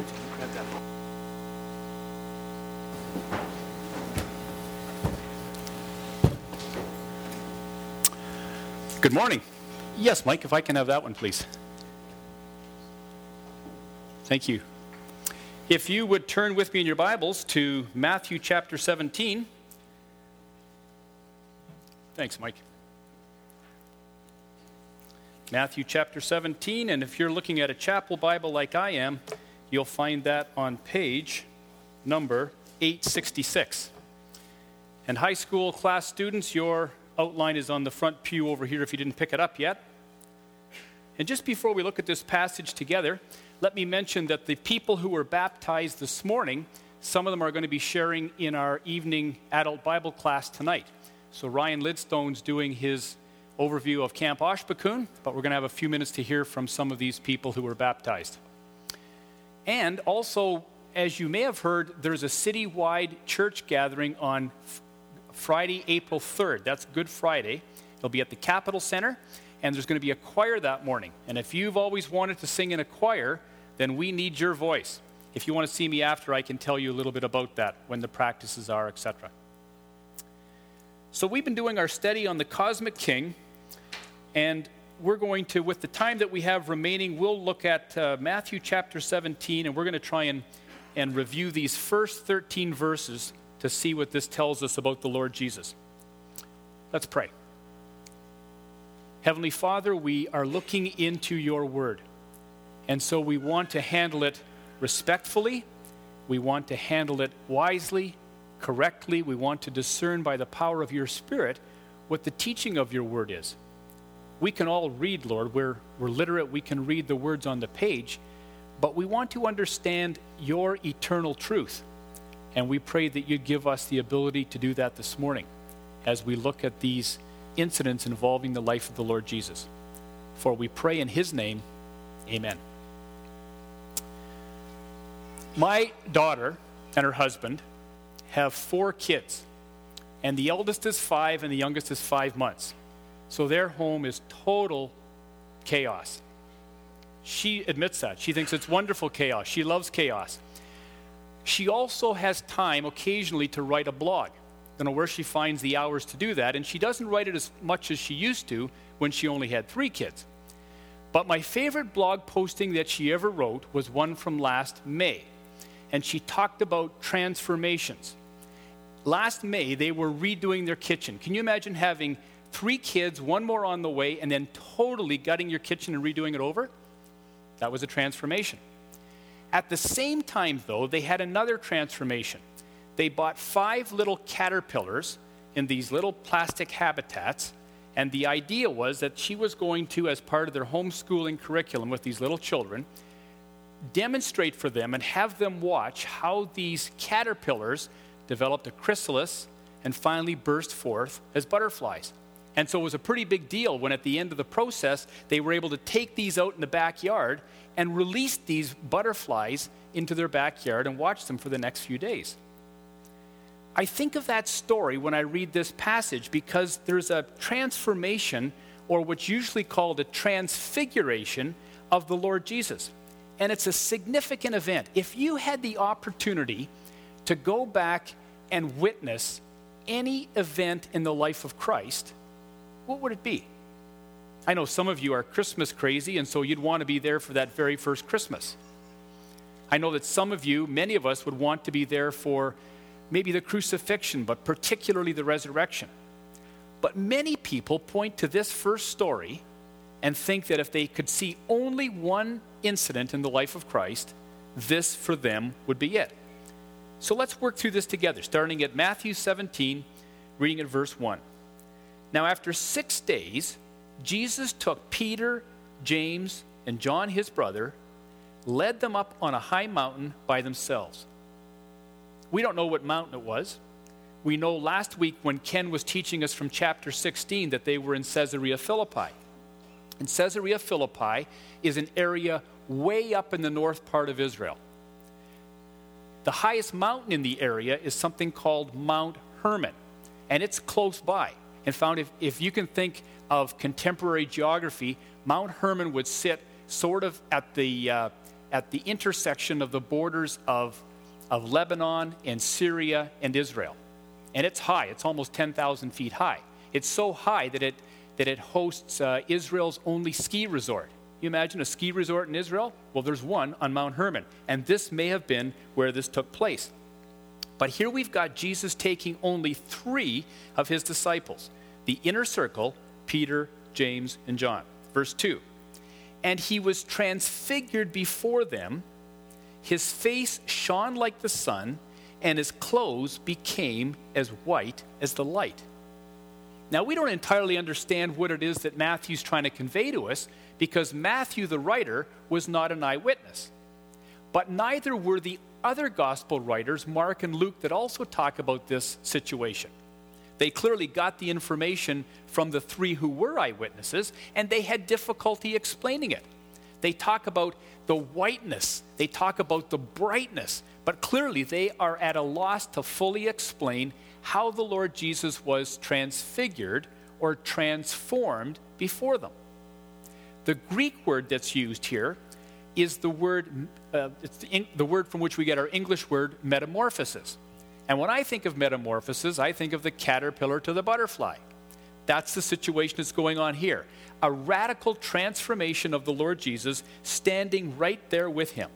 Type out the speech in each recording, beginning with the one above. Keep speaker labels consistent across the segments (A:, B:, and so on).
A: Grab that. Good morning. Yes, Mike, if I can have that one, please. Thank you. If you would turn with me in your Bibles to Matthew chapter 17. Thanks, Mike. Matthew chapter 17, and if you're looking at a chapel Bible like I am, you'll find that on page number 866. And high school class students, your outline is on the front pew over here if you didn't pick it up yet. And just before we look at this passage together, let me mention that the people who were baptized this morning, some of them are going to be sharing in our evening adult Bible class tonight. So Ryan Lidstone's doing his overview of Camp Oshpakun, but we're going to have a few minutes to hear from some of these people who were baptized. And also, as you may have heard, there's a citywide church gathering on Friday, April 3rd. That's Good Friday. It'll be at the Capitol Center, and there's going to be a choir that morning. And if you've always wanted to sing in a choir, then we need your voice. If you want to see me after, I can tell you a little bit about that, when the practices are, etc. So we've been doing our study on the Cosmic King, and we're going to, with the time that we have remaining, we'll look at Matthew chapter 17, and we're going to try and review these first 13 verses to see what this tells us about the Lord Jesus. Let's pray. Heavenly Father, we are looking into your word, and so we want to handle it respectfully. We want to handle it wisely, correctly. We want to discern by the power of your Spirit what the teaching of your word is. We can all read, Lord. We're literate. We can read the words on the page, but we want to understand your eternal truth. And we pray that you'd give us the ability to do that this morning as we look at these incidents involving the life of the Lord Jesus. For we pray in his name, amen. My daughter and her husband have 4 kids, and the eldest is 5 and the youngest is 5 months. So their home is total chaos. She admits that. She thinks it's wonderful chaos. She loves chaos. She also has time occasionally to write a blog. I don't know where she finds the hours to do that, and she doesn't write it as much as she used to when she only had 3 kids. But my favorite blog posting that she ever wrote was one from last May, and she talked about transformations. Last May, they were redoing their kitchen. Can you imagine having 3 kids, 1 more on the way, and then totally gutting your kitchen and redoing it over? That was a transformation. At the same time, though, they had another transformation. They bought 5 little caterpillars in these little plastic habitats, and the idea was that she was going to, as part of their homeschooling curriculum with these little children, demonstrate for them and have them watch how these caterpillars developed a chrysalis and finally burst forth as butterflies. And so it was a pretty big deal when at the end of the process, they were able to take these out in the backyard and release these butterflies into their backyard and watch them for the next few days. I think of that story when I read this passage because there's a transformation, or what's usually called a transfiguration, of the Lord Jesus. And it's a significant event. If you had the opportunity to go back and witness any event in the life of Christ, what would it be? I know some of you are Christmas crazy, and so you'd want to be there for that very first Christmas. I know that some of you, many of us, would want to be there for maybe the crucifixion, but particularly the resurrection. But many people point to this first story and think that if they could see only one incident in the life of Christ, this for them would be it. So let's work through this together, starting at Matthew 17, reading at verse 1. Now, after 6 days, Jesus took Peter, James, and John, his brother, led them up on a high mountain by themselves. We don't know what mountain it was. We know last week when Ken was teaching us from chapter 16 that they were in Caesarea Philippi. And Caesarea Philippi is an area way up in the north part of Israel. The highest mountain in the area is something called Mount Hermon, and it's close by. And found if you can think of contemporary geography, Mount Hermon would sit sort of at the at the intersection of the borders of Lebanon and Syria and Israel. And it's high. It's almost 10,000 feet high. It's so high that it hosts Israel's only ski resort. You imagine a ski resort in Israel? Well, there's one on Mount Hermon. And this may have been where this took place. But here we've got Jesus taking only 3 of his disciples. The inner circle, Peter, James, and John. Verse 2. And he was transfigured before them. His face shone like the sun, and his clothes became as white as the light. Now, we don't entirely understand what it is that Matthew's trying to convey to us, because Matthew, the writer, was not an eyewitness. But neither were the other gospel writers, Mark and Luke, that also talk about this situation. They clearly got the information from the 3 who were eyewitnesses, and they had difficulty explaining it. They talk about the whiteness, they talk about the brightness, but clearly they are at a loss to fully explain how the Lord Jesus was transfigured or transformed before them. The Greek word that's used here is the word, the word from which we get our English word metamorphosis. And when I think of metamorphosis, I think of the caterpillar to the butterfly. That's the situation that's going on here. A radical transformation of the Lord Jesus standing right there with him.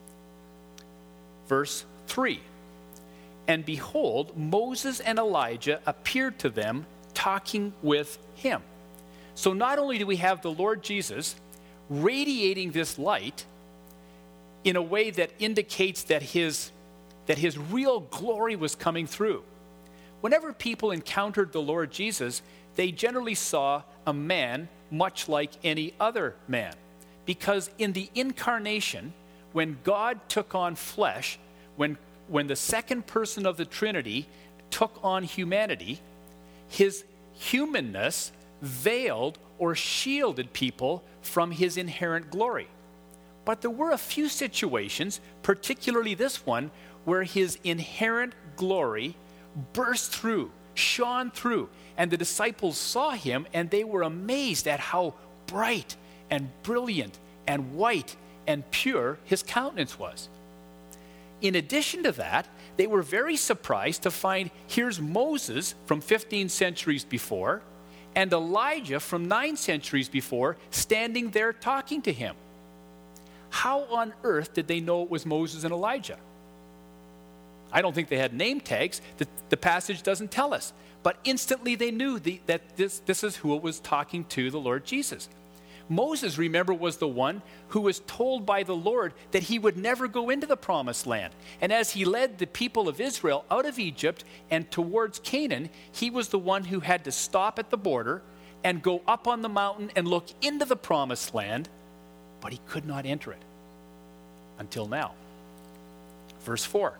A: Verse 3. And behold, Moses and Elijah appeared to them, talking with him. So not only do we have the Lord Jesus radiating this light in a way that indicates that his real glory was coming through. Whenever people encountered the Lord Jesus, they generally saw a man much like any other man. Because in the incarnation, when God took on flesh, when the second person of the Trinity took on humanity, his humanness veiled or shielded people from his inherent glory. But there were a few situations, particularly this one, where his inherent glory burst through, shone through, and the disciples saw him and they were amazed at how bright and brilliant and white and pure his countenance was. In addition to that, they were very surprised to find here's Moses from 15 centuries before and Elijah from 9 centuries before standing there talking to him. How on earth did they know it was Moses and Elijah? I don't think they had name tags. The passage doesn't tell us. But instantly they knew that this is who it was talking to, the Lord Jesus. Moses, remember, was the one who was told by the Lord that he would never go into the promised land. And as he led the people of Israel out of Egypt and towards Canaan, he was the one who had to stop at the border and go up on the mountain and look into the promised land, but he could not enter it until now. Verse 4.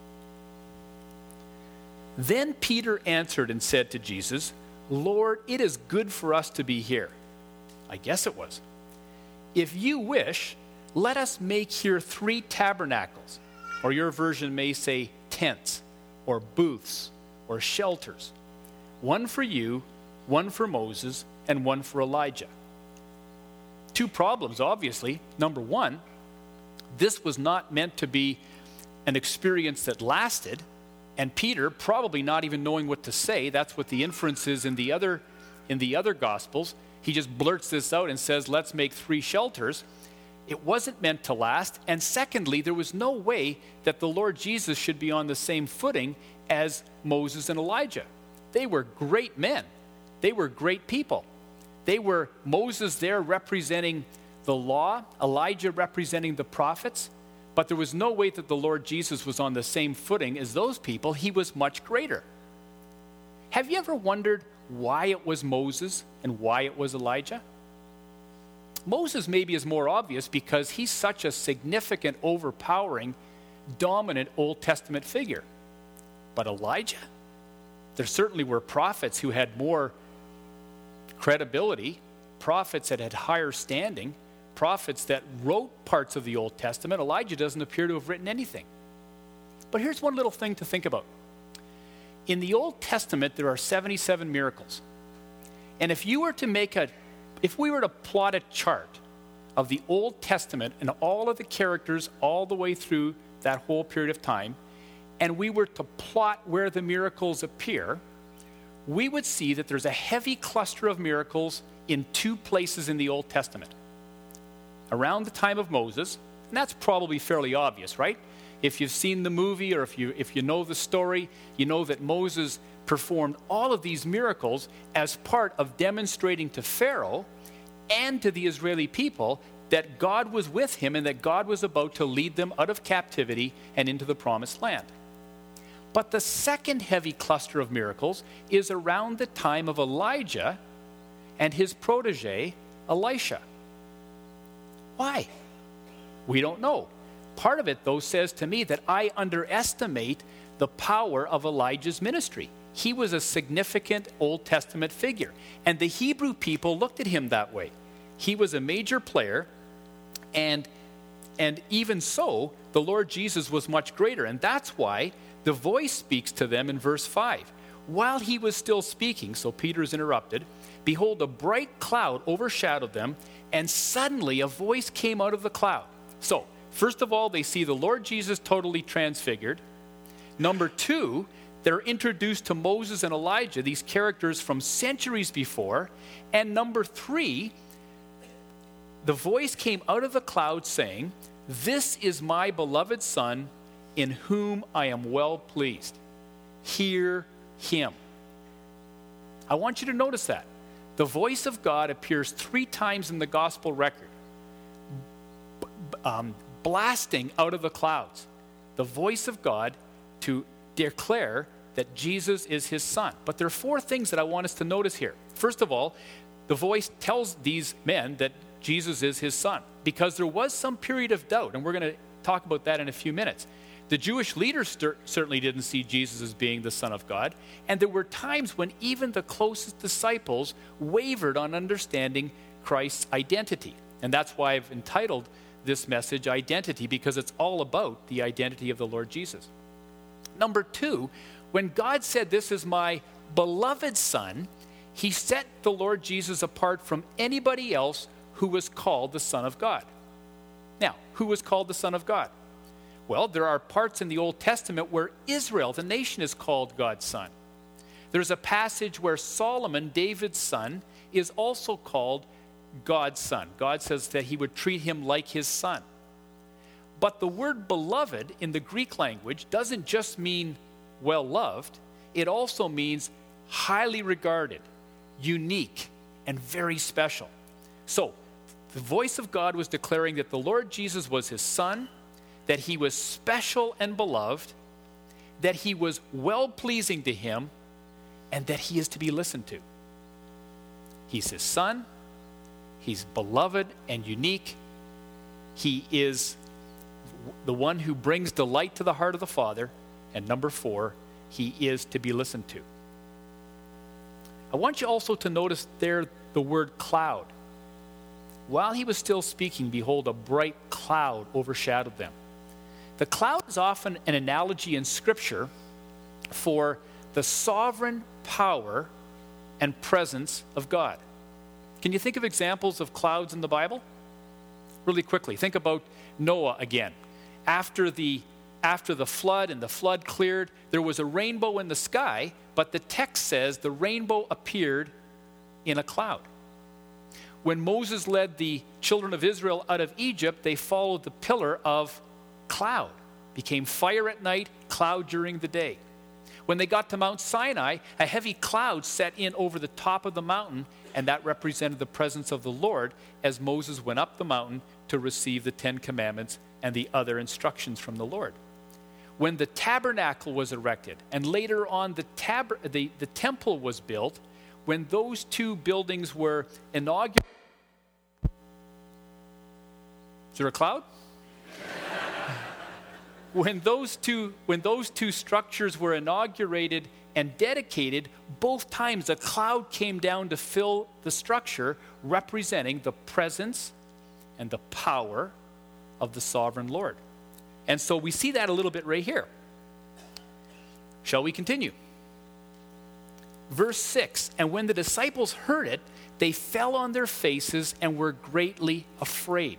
A: Then Peter answered and said to Jesus, Lord, it is good for us to be here. I guess it was. If you wish, let us make here 3 tabernacles, or your version may say tents, or booths, or shelters. One for you, one for Moses, and one for Elijah. 2 problems, obviously. Number 1, this was not meant to be an experience that lasted, and Peter, probably not even knowing what to say, that's what the inference is in the other Gospels, he just blurts this out and says, let's make 3 shelters. It wasn't meant to last. And secondly, there was no way that the Lord Jesus should be on the same footing as Moses and Elijah. They were great men. They were great people. They were Moses there representing the law, Elijah representing the prophets. But there was no way that the Lord Jesus was on the same footing as those people. He was much greater. Have you ever wondered why it was Moses and why it was Elijah? Moses maybe is more obvious because he's such a significant, overpowering, dominant Old Testament figure. But Elijah? There certainly were prophets who had more credibility, prophets that had higher standing, prophets that wrote parts of the Old Testament. Elijah doesn't appear to have written anything. But here's one little thing to think about. In the Old Testament, there are 77 miracles. And if we were to plot a chart of the Old Testament and all of the characters all the way through that whole period of time, and we were to plot where the miracles appear, we would see that there's a heavy cluster of miracles in two places in the Old Testament. Around the time of Moses, and that's probably fairly obvious, right? If you've seen the movie or if you know the story, you know that Moses performed all of these miracles as part of demonstrating to Pharaoh and to the Israeli people that God was with him and that God was about to lead them out of captivity and into the promised land. But the second heavy cluster of miracles is around the time of Elijah and his protege, Elisha. Why? We don't know. Part of it, though, says to me that I underestimate the power of Elijah's ministry. He was a significant Old Testament figure, and the Hebrew people looked at him that way. He was a major player, and even so, the Lord Jesus was much greater, and that's why the voice speaks to them in verse 5. While he was still speaking, so Peter is interrupted, behold, a bright cloud overshadowed them, and suddenly a voice came out of the cloud. So, first of all, they see the Lord Jesus totally transfigured. Number two, they're introduced to Moses and Elijah, these characters from centuries before. And number three, the voice came out of the cloud saying, "This is my beloved Son, in whom I am well pleased. Hear him." I want you to notice that. The voice of God appears 3 times in the gospel record, blasting out of the clouds. The voice of God to declare that Jesus is his Son. But there are 4 things that I want us to notice here. First of all, the voice tells these men that Jesus is his Son, because there was some period of doubt, and we're going to talk about that in a few minutes. The Jewish leaders certainly didn't see Jesus as being the Son of God, and there were times when even the closest disciples wavered on understanding Christ's identity. And that's why I've entitled this message Identity, because it's all about the identity of the Lord Jesus. Number 2, when God said, "This is my beloved Son," he set the Lord Jesus apart from anybody else who was called the Son of God. Now, who was called the Son of God? Well, there are parts in the Old Testament where Israel, the nation, is called God's son. There's a passage where Solomon, David's son, is also called God's son. God says that he would treat him like his son. But the word beloved in the Greek language doesn't just mean well-loved. It also means highly regarded, unique, and very special. So, the voice of God was declaring that the Lord Jesus was his Son, that he was special and beloved, that he was well-pleasing to him, and that he is to be listened to. He's his Son, he's beloved and unique, he is the one who brings delight to the heart of the Father, and number 4, he is to be listened to. I want you also to notice there the word cloud. While he was still speaking, behold, a bright cloud overshadowed them. The cloud is often an analogy in Scripture for the sovereign power and presence of God. Can you think of examples of clouds in the Bible? Really quickly, think about Noah again. After the flood and the flood cleared, there was a rainbow in the sky, but the text says the rainbow appeared in a cloud. When Moses led the children of Israel out of Egypt, they followed the pillar of cloud. Became fire at night, cloud during the day. When they got to Mount Sinai, a heavy cloud set in over the top of the mountain, and that represented the presence of the Lord as Moses went up the mountain to receive the 10 Commandments and the other instructions from the Lord. When the tabernacle was erected, and later on the temple was built, when those 2 buildings were inaugurated. Is there a cloud? When those two structures were inaugurated and dedicated, both times a cloud came down to fill the structure, representing the presence and the power of the sovereign Lord. And so we see that a little bit right here. Shall we continue? Verse 6, and when the disciples heard it, they fell on their faces and were greatly afraid.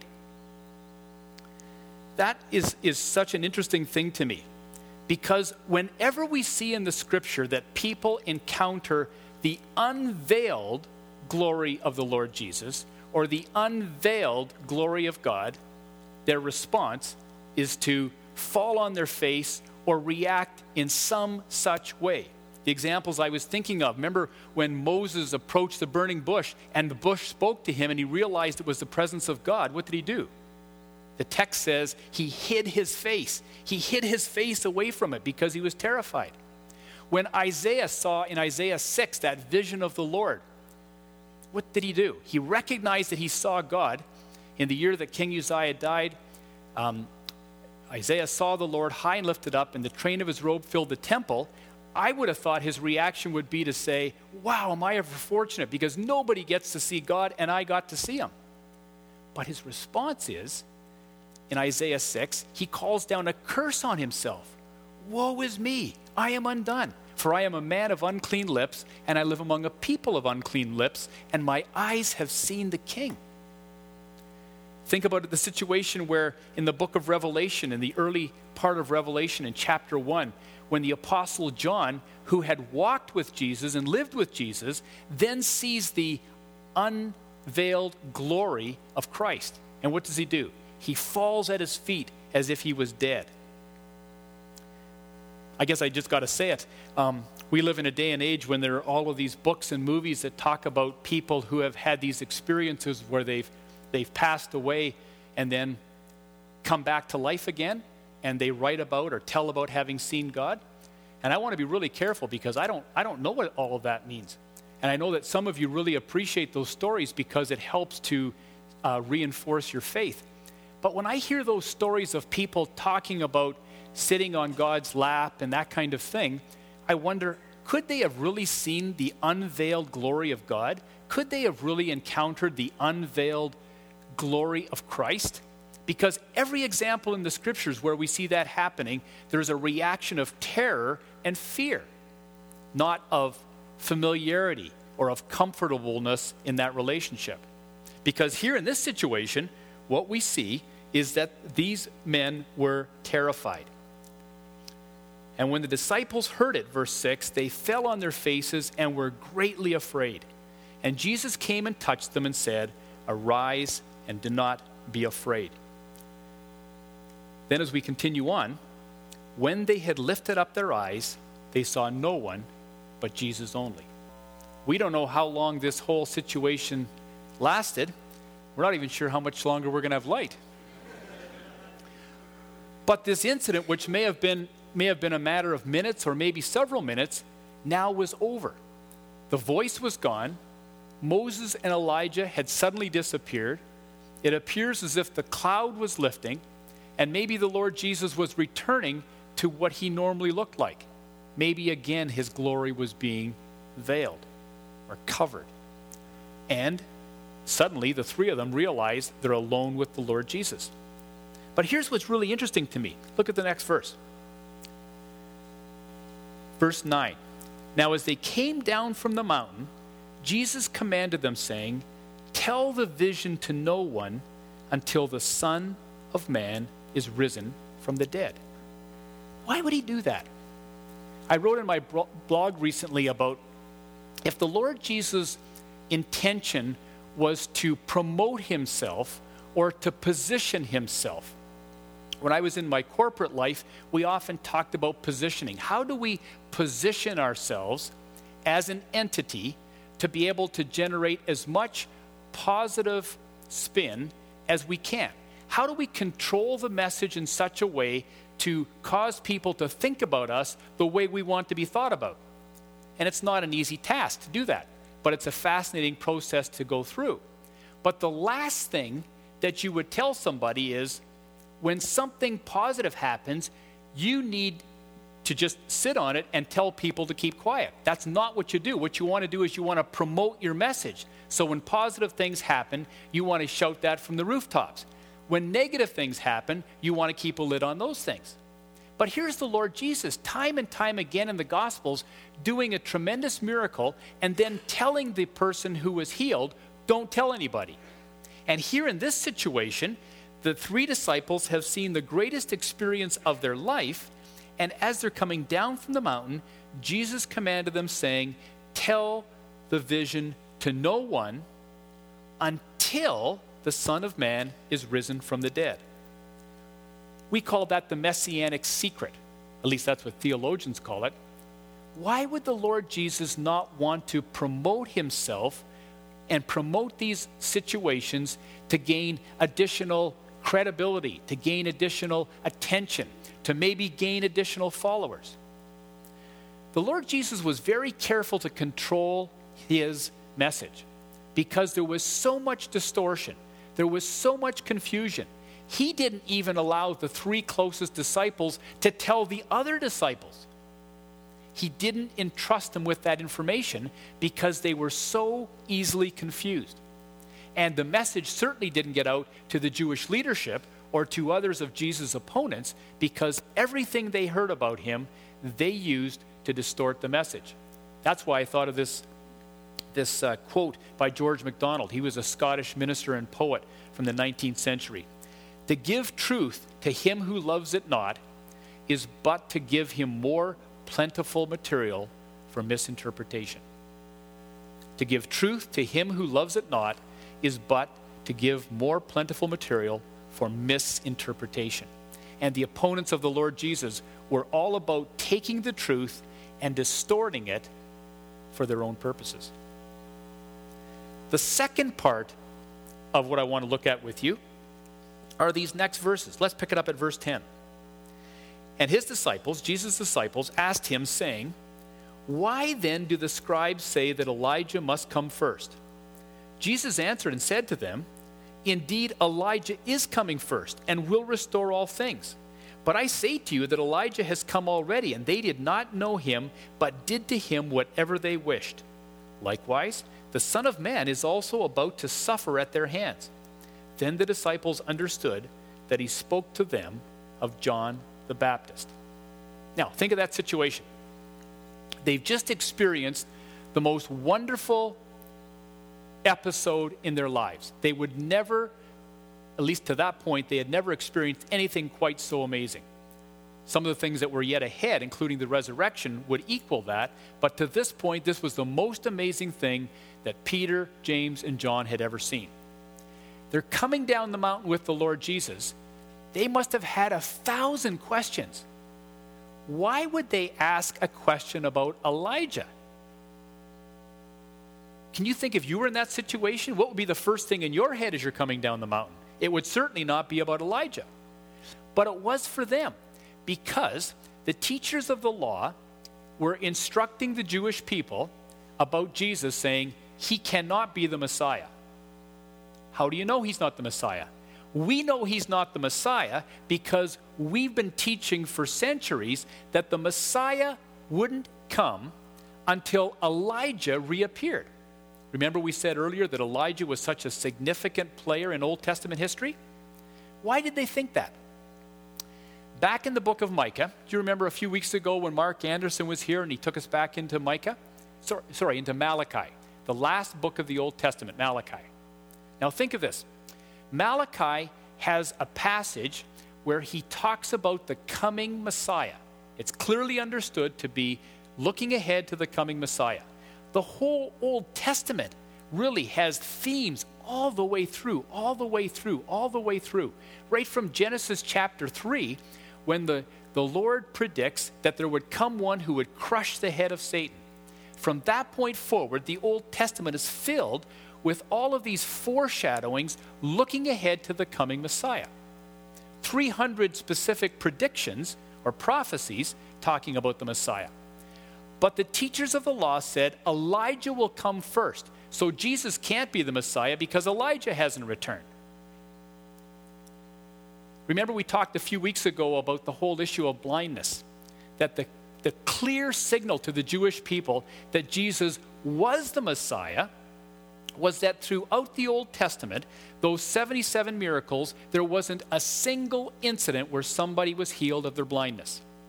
A: That is such an interesting thing to me, because whenever we see in the scripture that people encounter the unveiled glory of the Lord Jesus or the unveiled glory of God, their response is to fall on their face or react in some such way. The examples I was thinking of, remember when Moses approached the burning bush and the bush spoke to him and he realized it was the presence of God, what did he do? The text says he hid his face. He hid his face away from it because he was terrified. When Isaiah saw in Isaiah 6 that vision of the Lord, what did he do? He recognized that he saw God. In the year that King Uzziah died, Isaiah saw the Lord high and lifted up, and the train of his robe filled the temple. I would have thought his reaction would be to say, wow, am I ever fortunate, because nobody gets to see God and I got to see him. But his response is, in Isaiah 6, he calls down a curse on himself. Woe is me, I am undone, for I am a man of unclean lips, and I live among a people of unclean lips, and my eyes have seen the King. Think about the situation where in the book of Revelation, in the early part of Revelation in chapter 1, when the apostle John, who had walked with Jesus and lived with Jesus, then sees the unveiled glory of Christ. And what does he do? He falls at his feet as if he was dead. I guess I just got to say it. We live in a day and age when there are all of these books and movies that talk about people who have had these experiences where they've passed away and then come back to life again, and they write about or tell about having seen God. And I want to be really careful because I don't know what all of that means. And I know that some of you really appreciate those stories because it helps to reinforce your faith. But when I hear those stories of people talking about sitting on God's lap and that kind of thing, I wonder, could they have really seen the unveiled glory of God? Could they have really encountered the unveiled glory of Christ? Because every example in the scriptures where we see that happening, there's a reaction of terror and fear, not of familiarity or of comfortableness in that relationship. Because here in this situation, what we see is that these men were terrified. And when the disciples heard it, verse 6, they fell on their faces and were greatly afraid. And Jesus came and touched them and said, "Arise and do not be afraid." Then as we continue on, when they had lifted up their eyes, they saw no one but Jesus only. We don't know how long this whole situation lasted. We're not even sure how much longer we're going to have light. But this incident, which may have been a matter of minutes or maybe several minutes, now was over. The voice was gone. Moses and Elijah had suddenly disappeared. It appears as if the cloud was lifting, and maybe the Lord Jesus was returning to what he normally looked like. Maybe again his glory was being veiled or covered. And suddenly the three of them realize they're alone with the Lord Jesus. But here's what's really interesting to me. Look at the next verse. Verse 9. Now as they came down from the mountain, Jesus commanded them, saying, "Tell the vision to no one until the Son of Man is risen from the dead." Why would he do that? I wrote in my blog recently about if the Lord Jesus' intention was to promote himself or to position himself. When I was in my corporate life, we often talked about positioning. How do we position ourselves as an entity to be able to generate as much positive spin as we can? How do we control the message in such a way to cause people to think about us the way we want to be thought about? And it's not an easy task to do that, but it's a fascinating process to go through. But the last thing that you would tell somebody is, when something positive happens, you need to just sit on it and tell people to keep quiet. That's not what you do. What you want to do is you want to promote your message. So when positive things happen, you want to shout that from the rooftops. When negative things happen, you want to keep a lid on those things. But here's the Lord Jesus, time and time again in the Gospels, doing a tremendous miracle and then telling the person who was healed, don't tell anybody. And here in this situation, the 3 disciples have seen the greatest experience of their life, and as they're coming down from the mountain, Jesus commanded them, saying, tell the vision to no one until the Son of Man is risen from the dead. We call that the messianic secret. At least that's what theologians call it. Why would the Lord Jesus not want to promote himself and promote these situations to gain additional credibility, to gain additional attention, to maybe gain additional followers? The Lord Jesus was very careful to control his message because there was so much distortion. There was so much confusion. He didn't even allow the 3 closest disciples to tell the other disciples. He didn't entrust them with that information because they were so easily confused. And the message certainly didn't get out to the Jewish leadership or to others of Jesus' opponents because everything they heard about him, they used to distort the message. That's why I thought of this quote by George MacDonald. He was a Scottish minister and poet from the 19th century. To give truth to him who loves it not is but to give him more plentiful material for misinterpretation. To give truth to him who loves it not is but to give more plentiful material for misinterpretation. And the opponents of the Lord Jesus were all about taking the truth and distorting it for their own purposes. The second part of what I want to look at with you are these next verses. Let's pick it up at verse 10. And his disciples, Jesus' disciples, asked him, saying, why then do the scribes say that Elijah must come first? Jesus answered and said to them, indeed, Elijah is coming first and will restore all things. But I say to you that Elijah has come already, and they did not know him, but did to him whatever they wished. Likewise, the Son of Man is also about to suffer at their hands. Then the disciples understood that he spoke to them of John the Baptist. Now, think of that situation. They've just experienced the most wonderful episode in their lives. They would never, at least to that point, they had never experienced anything quite so amazing. Some of the things that were yet ahead, including the resurrection, would equal that. But to this point, this was the most amazing thing that Peter, James, and John had ever seen. They're coming down the mountain with the Lord Jesus. They must have had 1,000 questions. Why would they ask a question about Elijah? Can you think if you were in that situation, what would be the first thing in your head as you're coming down the mountain? It would certainly not be about Elijah. But it was for them because the teachers of the law were instructing the Jewish people about Jesus, saying, he cannot be the Messiah. How do you know he's not the Messiah? We know he's not the Messiah because we've been teaching for centuries that the Messiah wouldn't come until Elijah reappeared. Remember we said earlier that Elijah was such a significant player in Old Testament history? Why did they think that? Back in the book of Micah, do you remember a few weeks ago when Mark Anderson was here and he took us back into into Malachi, the last book of the Old Testament, Malachi. Now think of this. Malachi has a passage where he talks about the coming Messiah. It's clearly understood to be looking ahead to the coming Messiah. The whole Old Testament really has themes all the way through. Right from Genesis chapter 3, when the Lord predicts that there would come one who would crush the head of Satan. From that point forward, the Old Testament is filled with all of these foreshadowings looking ahead to the coming Messiah. 300 specific predictions or prophecies talking about the Messiah. But the teachers of the law said Elijah will come first. So Jesus can't be the Messiah because Elijah hasn't returned. Remember we talked a few weeks ago about the whole issue of blindness. That the clear signal to the Jewish people that Jesus was the Messiah was that throughout the Old Testament, those 77 miracles, there wasn't a single incident where somebody was healed of their blindness.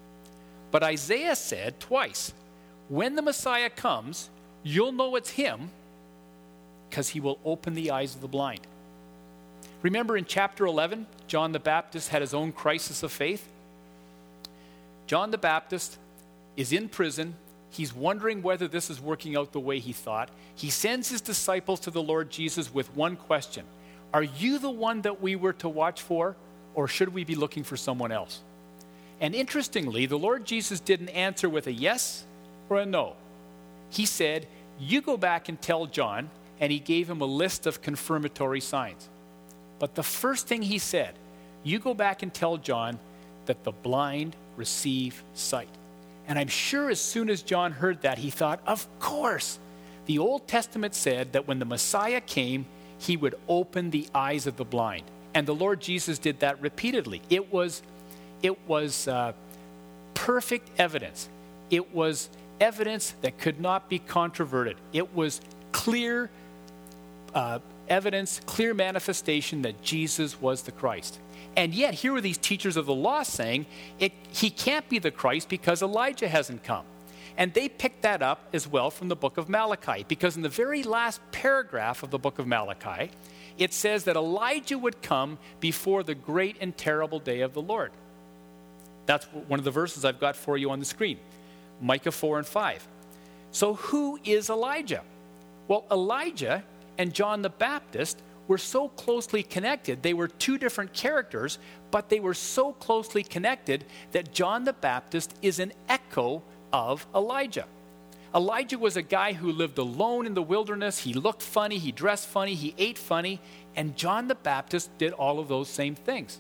A: But Isaiah said twice, when the Messiah comes, you'll know it's him because he will open the eyes of the blind. Remember in chapter 11, John the Baptist had his own crisis of faith? John the Baptist is in prison. He's wondering whether this is working out the way he thought. He sends his disciples to the Lord Jesus with one question. Are you the one that we were to watch for, or should we be looking for someone else? And interestingly, the Lord Jesus didn't answer with a yes or a no. He said, you go back and tell John, and he gave him a list of confirmatory signs. But the first thing he said, you go back and tell John that the blind receive sight. And I'm sure as soon as John heard that, he thought, of course. The Old Testament said that when the Messiah came, he would open the eyes of the blind. And the Lord Jesus did that repeatedly. It was perfect evidence. It was evidence that could not be controverted. It was clear evidence, clear manifestation that Jesus was the Christ. And yet, here were these teachers of the law saying, he can't be the Christ because Elijah hasn't come. And they picked that up as well from the book of Malachi, because in the very last paragraph of the book of Malachi, it says that Elijah would come before the great and terrible day of the Lord. That's one of the verses I've got for you on the screen, Micah 4 and 5. So who is Elijah? Well, Elijah and John the Baptist were so closely connected. They were two different characters, but they were so closely connected that John the Baptist is an echo of Elijah. Elijah was a guy who lived alone in the wilderness. He looked funny, he dressed funny, he ate funny, and John the Baptist did all of those same things.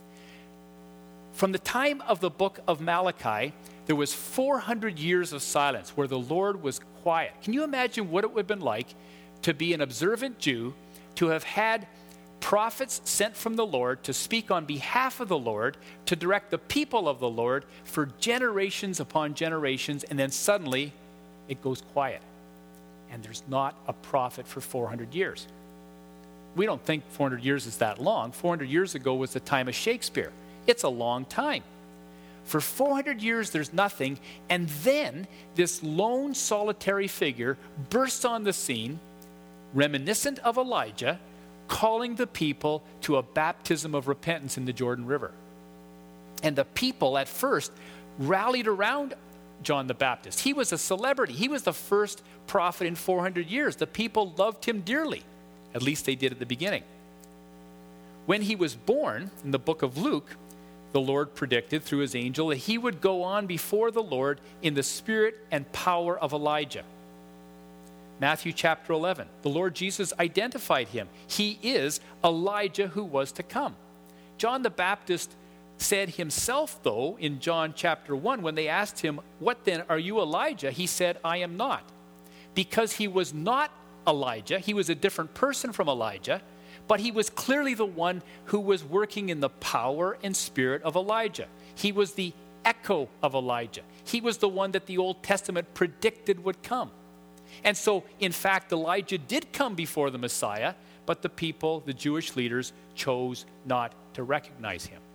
A: From the time of the book of Malachi, there was 400 years of silence where the Lord was quiet. Can you imagine what it would have been like to be an observant Jew, to have had prophets sent from the Lord to speak on behalf of the Lord, to direct the people of the Lord for generations upon generations, and then suddenly it goes quiet. And there's not a prophet for 400 years. We don't think 400 years is that long. 400 years ago was the time of Shakespeare. It's a long time. For 400 years, there's nothing. And then this lone, solitary figure bursts on the scene, reminiscent of Elijah, calling the people to a baptism of repentance in the Jordan River. And the people at first rallied around John the Baptist. He was a celebrity. He was the first prophet in 400 years. The people loved him dearly. At least they did at the beginning. When he was born, in the book of Luke, the Lord predicted through his angel that he would go on before the Lord in the spirit and power of Elijah. Matthew chapter 11, the Lord Jesus identified him. He is Elijah who was to come. John the Baptist said himself, though, in John chapter 1, when they asked him, "What then, are you Elijah?" He said, "I am not." Because he was not Elijah, he was a different person from Elijah, but he was clearly the one who was working in the power and spirit of Elijah. He was the echo of Elijah. He was the one that the Old Testament predicted would come. And so, in fact, Elijah did come before the Messiah, but the people, the Jewish leaders, chose not to recognize him.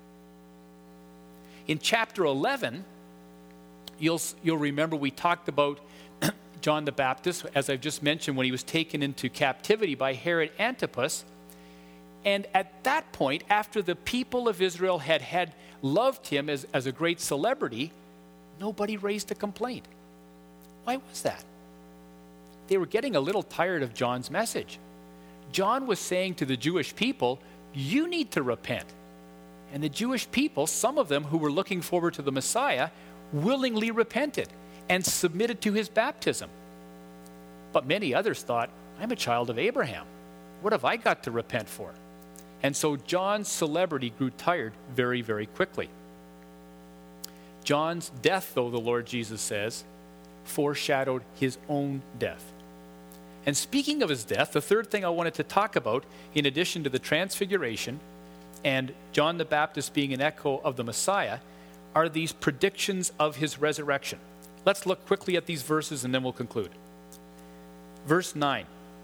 A: In chapter 11, you'll remember we talked about John the Baptist, as I've just mentioned, when he was taken into captivity by Herod Antipas. And at that point, after the people of Israel had loved him as a great celebrity, nobody raised a complaint. Why was that? They were getting a little tired of John's message. John was saying to the Jewish people, you need to repent. And the Jewish people, some of them who were looking forward to the Messiah, willingly repented and submitted to his baptism. But many others thought, I'm a child of Abraham. What have I got to repent for? And so John's celebrity grew tired very, very quickly. John's death, though, the Lord Jesus says, foreshadowed his own death. And speaking of his death, the third thing I wanted to talk about, in addition to the transfiguration and John the Baptist being an echo of the Messiah, are these predictions of his resurrection. Let's look quickly at these verses and then we'll conclude. Verse 9.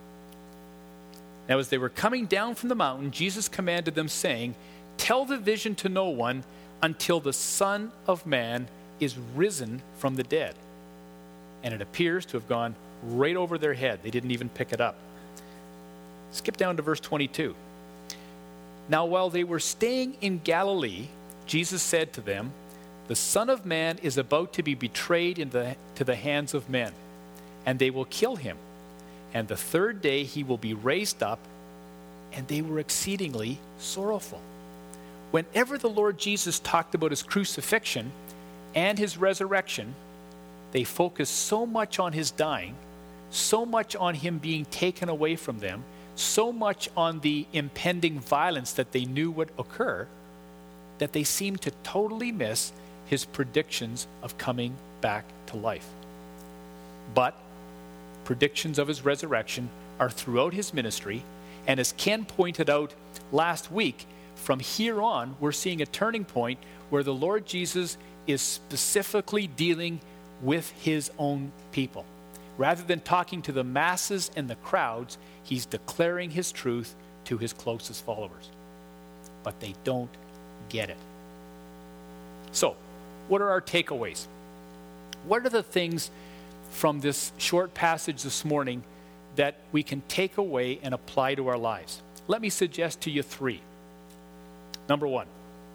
A: Now, as they were coming down from the mountain, Jesus commanded them, saying, tell the vision to no one until the Son of Man is risen from the dead. And it appears to have gone right over their head. They didn't even pick it up. Skip down to verse 22. Now, while they were staying in Galilee, Jesus said to them, "The Son of Man is about to be betrayed into the hands of men, and they will kill him. And the third day he will be raised up." And they were exceedingly sorrowful. Whenever the Lord Jesus talked about his crucifixion and his resurrection, they focused so much on his dying, so much on him being taken away from them, so much on the impending violence that they knew would occur, that they seemed to totally miss his predictions of coming back to life. But predictions of his resurrection are throughout his ministry, and as Ken pointed out last week, from here on, we're seeing a turning point where the Lord Jesus is specifically dealing with his own people. Rather than talking to the masses and the crowds, he's declaring his truth to his closest followers. But they don't get it. So, what are our takeaways? What are the things from this short passage this morning that we can take away and apply to our lives? Let me suggest to you 3. Number 1,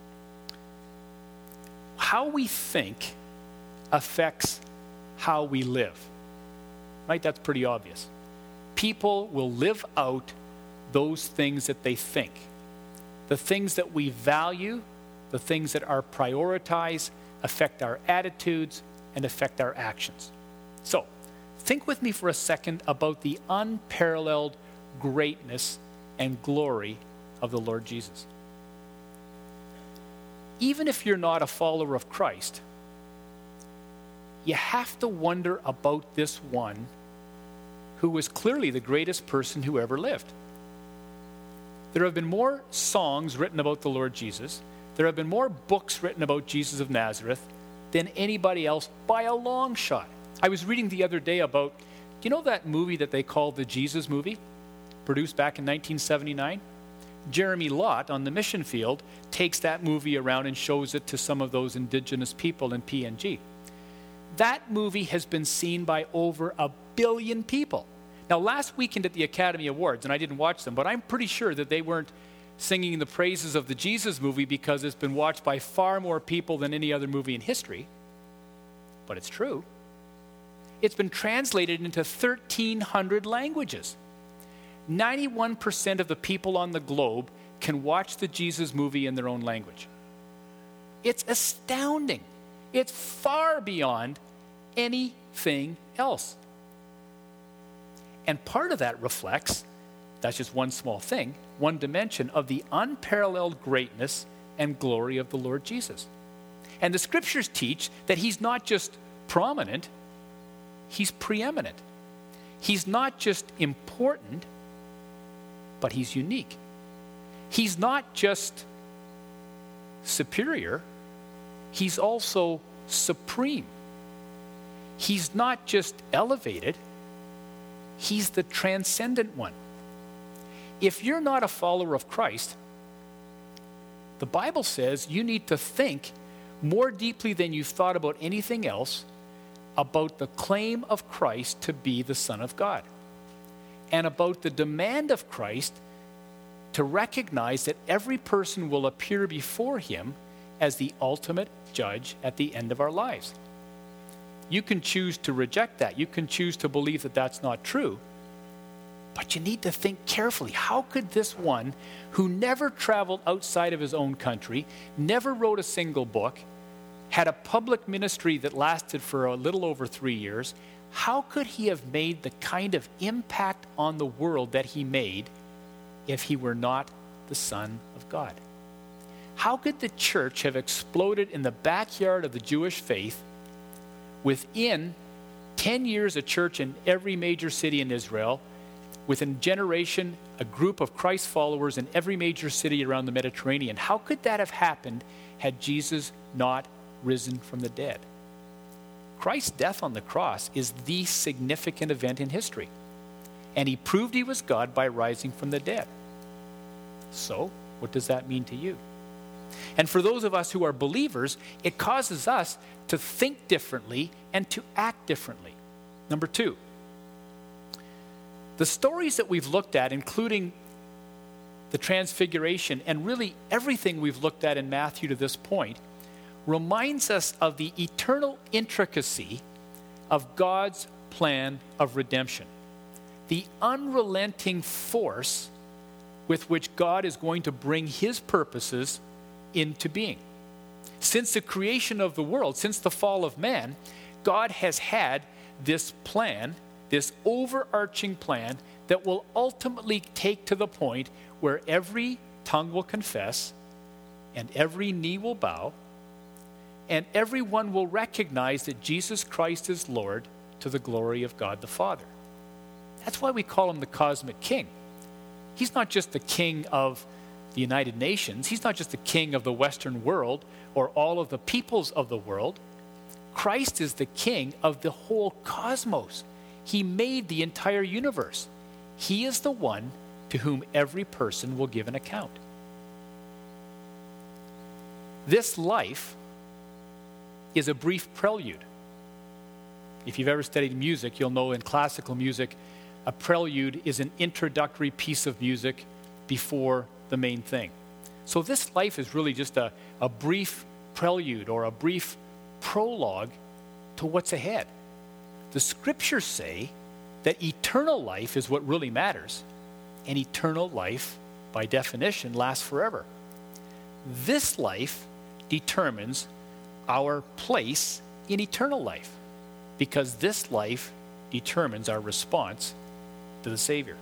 A: how we think affects how we live. Right? That's pretty obvious. People will live out those things that they think. The things that we value, the things that are prioritized, affect our attitudes and affect our actions. So, think with me for a second about the unparalleled greatness and glory of the Lord Jesus. Even if you're not a follower of Christ, you have to wonder about this one who was clearly the greatest person who ever lived. There have been more songs written about the Lord Jesus. There have been more books written about Jesus of Nazareth than anybody else by a long shot. I was reading the other day about, do you know that movie that they called the Jesus movie, produced back in 1979? Jeremy Lott on the mission field takes that movie around and shows it to some of those indigenous people in PNG. That movie has been seen by over 1 billion people. Now, last weekend at the Academy Awards, and I didn't watch them, but I'm pretty sure that they weren't singing the praises of the Jesus movie because it's been watched by far more people than any other movie in history. But it's true. It's been translated into 1,300 languages. 91% of the people on the globe can watch the Jesus movie in their own language. It's astounding. It's far beyond anything else. And part of that reflects, that's just one small thing, one dimension of the unparalleled greatness and glory of the Lord Jesus. And the scriptures teach that he's not just prominent, he's preeminent. He's not just important, but he's unique. He's not just superior, he's also supreme. He's not just elevated, he's the transcendent one. If you're not a follower of Christ, the Bible says you need to think more deeply than you've thought about anything else about the claim of Christ to be the Son of God, and about the demand of Christ to recognize that every person will appear before him as the ultimate judge at the end of our lives. You can choose to reject that. You can choose to believe that that's not true. But you need to think carefully. How could this one who never traveled outside of his own country, never wrote a single book, had a public ministry that lasted for a little over 3 years, how could he have made the kind of impact on the world that he made if he were not the Son of God? How could the church have exploded in the backyard of the Jewish faith? Within 10 years, a church in every major city in Israel. Within a generation, a group of Christ followers in every major city around the Mediterranean. How could that have happened had Jesus not risen from the dead? Christ's death on the cross is the significant event in history. And he proved he was God by rising from the dead. So, what does that mean to you? And for those of us who are believers, it causes us to think differently and to act differently. Number 2, the stories that we've looked at, including the Transfiguration and really everything we've looked at in Matthew to this point, reminds us of the eternal intricacy of God's plan of redemption. The unrelenting force with which God is going to bring his purposes into being. Since the creation of the world, since the fall of man, God has had this plan, this overarching plan that will ultimately take to the point where every tongue will confess and every knee will bow and everyone will recognize that Jesus Christ is Lord to the glory of God the Father. That's why we call him the cosmic king. He's not just the king of the United Nations. He's not just the king of the Western world or all of the peoples of the world. Christ is the king of the whole cosmos. He made the entire universe. He is the one to whom every person will give an account. This life is a brief prelude. If you've ever studied music, you'll know in classical music, a prelude is an introductory piece of music before the main thing. So this life is really just a brief prelude or a brief prologue to what's ahead. The scriptures say that eternal life is what really matters, and eternal life, by definition, lasts forever. This life determines our place in eternal life, because this life determines our response to the Savior.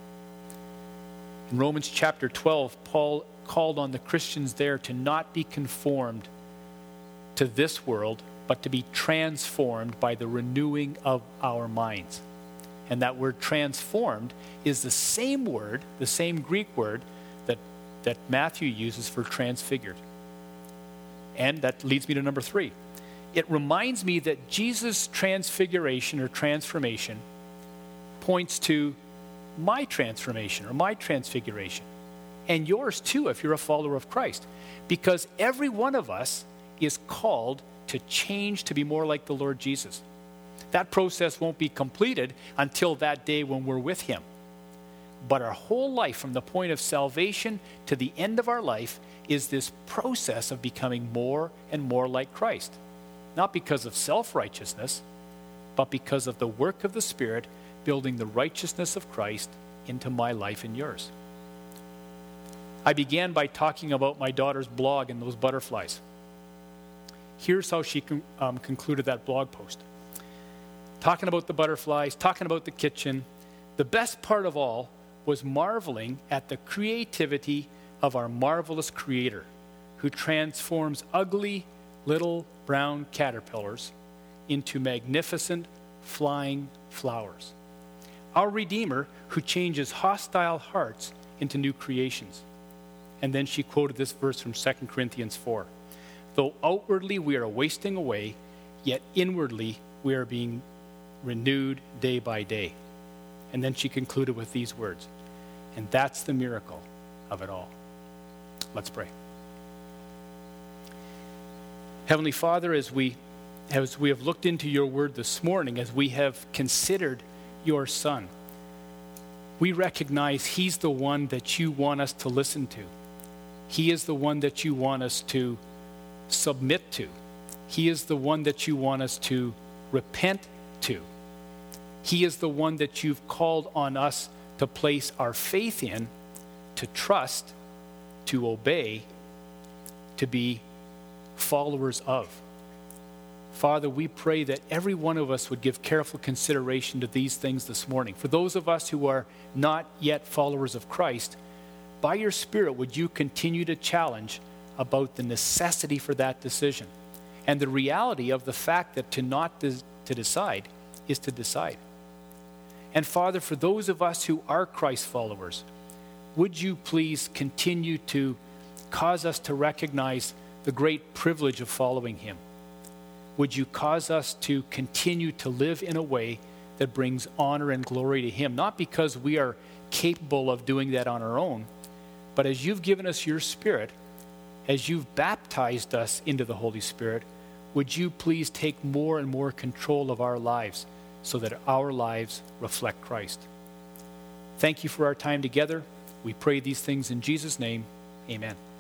A: In Romans chapter 12, Paul called on the Christians there to not be conformed to this world, but to be transformed by the renewing of our minds. And that word transformed is the same word, the same Greek word that Matthew uses for transfigured. And that leads me to number 3. It reminds me that Jesus' transfiguration or transformation points to my transformation or my transfiguration. And yours too if you're a follower of Christ. Because every one of us is called to change to be more like the Lord Jesus. That process won't be completed until that day when we're with him. But our whole life, from the point of salvation to the end of our life, is this process of becoming more and more like Christ. Not because of self-righteousness, but because of the work of the Spirit building the righteousness of Christ into my life and yours. I began by talking about my daughter's blog and those butterflies. Here's how she concluded that blog post. Talking about the butterflies, talking about the kitchen. The best part of all was marveling at the creativity of our marvelous Creator, who transforms ugly little brown caterpillars into magnificent flying flowers. Our Redeemer, who changes hostile hearts into new creations. And then she quoted this verse from 2 Corinthians 4. Though outwardly we are wasting away, yet inwardly we are being renewed day by day. And then she concluded with these words. And that's the miracle of it all. Let's pray. Heavenly Father, as we have looked into your word this morning, as we have considered your Son, we recognize he's the one that you want us to listen to. He is the one that you want us to submit to. He is the one that you want us to repent to. He is the one that you've called on us to place our faith in, to trust, to obey, to be followers of. Father, we pray that every one of us would give careful consideration to these things this morning. For those of us who are not yet followers of Christ, by your Spirit, would you continue to challenge about the necessity for that decision and the reality of the fact that to decide is to decide. And Father, for those of us who are Christ followers, would you please continue to cause us to recognize the great privilege of following him? Would you cause us to continue to live in a way that brings honor and glory to him, not because we are capable of doing that on our own, but as you've given us your Spirit, as you've baptized us into the Holy Spirit, would you please take more and more control of our lives so that our lives reflect Christ? Thank you for our time together. We pray these things in Jesus' name. Amen.